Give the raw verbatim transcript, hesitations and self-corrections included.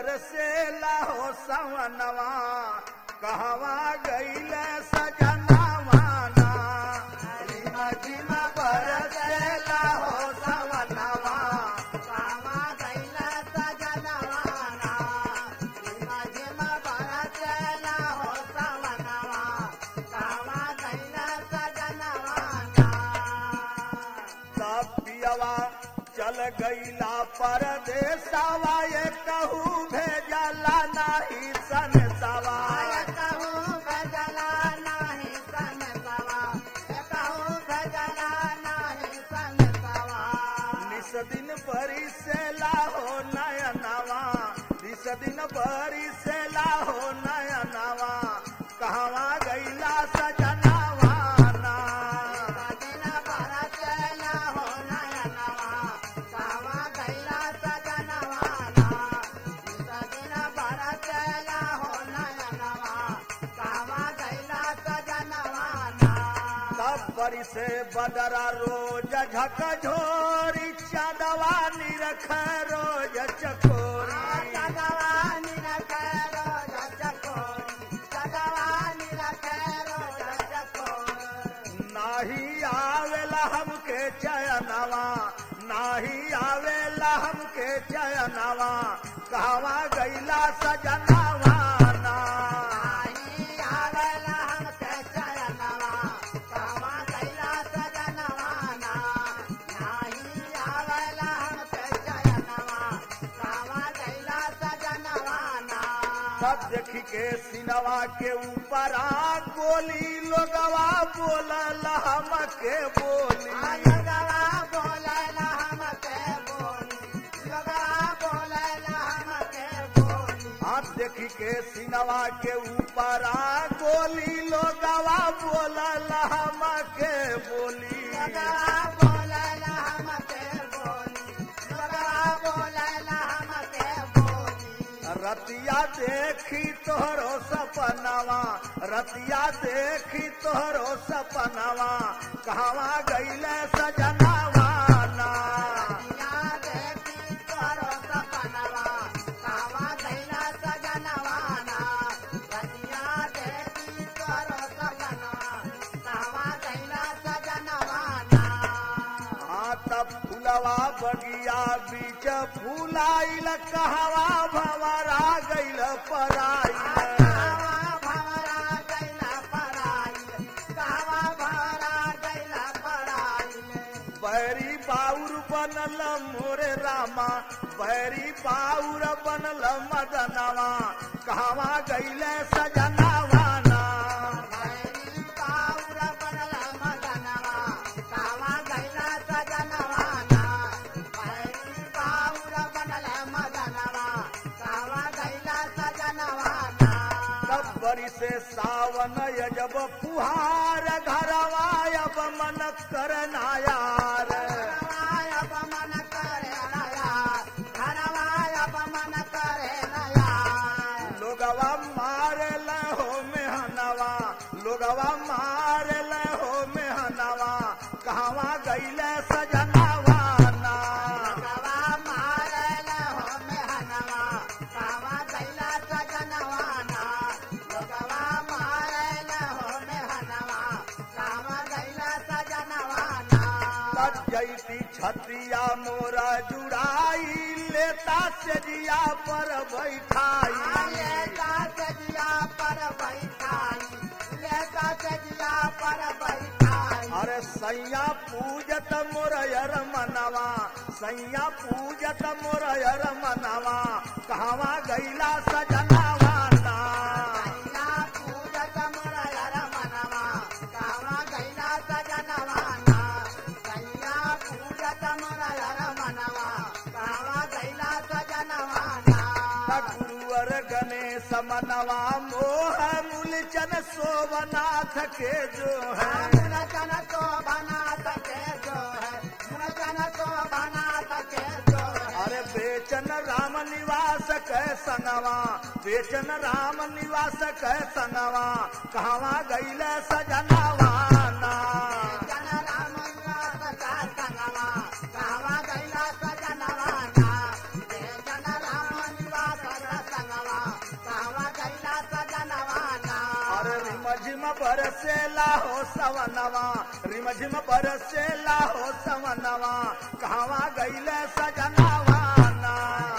बरसेला हो सवनवा कहवा गईल सजनवा ना झिम झिम बरसेला हो सवनवा कहवा गईल सजनवा ना झिम झिम बरसेला हो सवनवा कहवा गईल सजनवा ना तब पियवा चल गईला परदेसवा ये कहू भेजला नाही सनसवा कहू भजला नाही सनसवा कहू भजला नाही सनसवा निस दिन बरिसेला हो नयनवा निस दिन बरिसेला हो नयनवा कहवा गईला सजनवा ना दिन बरसेला हो नयनवा कहवा गईला सजनवा ना दिन बरसेला हो नयनवा कहवा गईला सजनवा ना तब बरिसे बदरा रोज झकझोरी चांदवा निरख रोज चकोरी सगवानी रखेरो जचकोरी सगवानी रखेरो जचकोरी नाही आवेला हमके चयनवा नाही आवेला हमके चयनवा कहवा गईला सजनवा ना नाही आवेला हमके चयनवा कहवा गईला सजनवा ना नाही आवेला हमके चयनवा कहवा गईला सजनवा ना सब देखी के सिनवा के ऊपर आ गोली लोगवा बोलल हमके बोली लगवा बोलेला हमके बोली लगवा बोलेला हमके बोली हाथ देखी के सिनवा के ऊपर आ गोली लोगवा बोलल हमके बोली लगवा बोलेला हमके बोली लगवा बोलेला हमके बोली रतिया देखी तोहरो सपनवा रतिया देखी तोहरो सपनवा कहवा गईले सजनवा ना रतिया देखी तोहरो सपनवा कहवा गईला सजनवा ना रतिया देखी तोहरो सपनवा कहवा गईला सजनवा ना हाँ तब फुलवा बगिया बीच फूलाइल कहवा भंवरा गईल पराइल कहवा भंवरा गईला पराइल कहवा भंवरा गईला पराइल बैरी बाउर बनल मोरे रामा बैरी बाउर बनल मदनवा कहवा गईले सजनवा ना बैरी बाउर बनल मदनवा कहवा गईला सजनवा ना बैरी बाउर बनल मदनवा कहवा गईला सजनवा ना तब बरी से सावन यजब फुहार घरवा अब मन करना यार घरवाय अपमान करे नया घरवाय अपमान करे नया लोगवा मारे हो मेहनवा लोगवा मारे हो मेहनवा कहवा गईले सजनवा ना गवा मारल हो मेहनवा कहवा गईला सजनवा ना गवा मारल हो मेहनवा कहवा गईला सजनवा ना तब जैती छतिया मोरा जुड़ाई लेता से जिया पर बैठाई लेता सजिया पर बैठाई लेता सजिया पर बैठाई अरे सैया पूजत मोरयर मनवा सैया पूजत मोरयर मनवा कहवा गईला सजनवा ना गईला पूजत मोरयर मनवा कहवा गईला सजनवा ना गईला पूजत मोरयर मनवा कहवा गईला सजनवा ना गुरुवर गणेश मनवा मोह मूलचन सोमनाथ के जो है मुनचन तो बना सके जो है मुनचन तो बना सके जो है अरे बेचन राम निवास कै संगवा बेचन राम निवास कै संगवा कहवा गईले सजनवा ना जन राम निवास का संगवा कहवा गईला सजनवा ना जन राम निवास का रिमझिम बरसेला हो सवनवा रिमझिम बरसेला हो सवनवा कहवा गईले सजनावा ना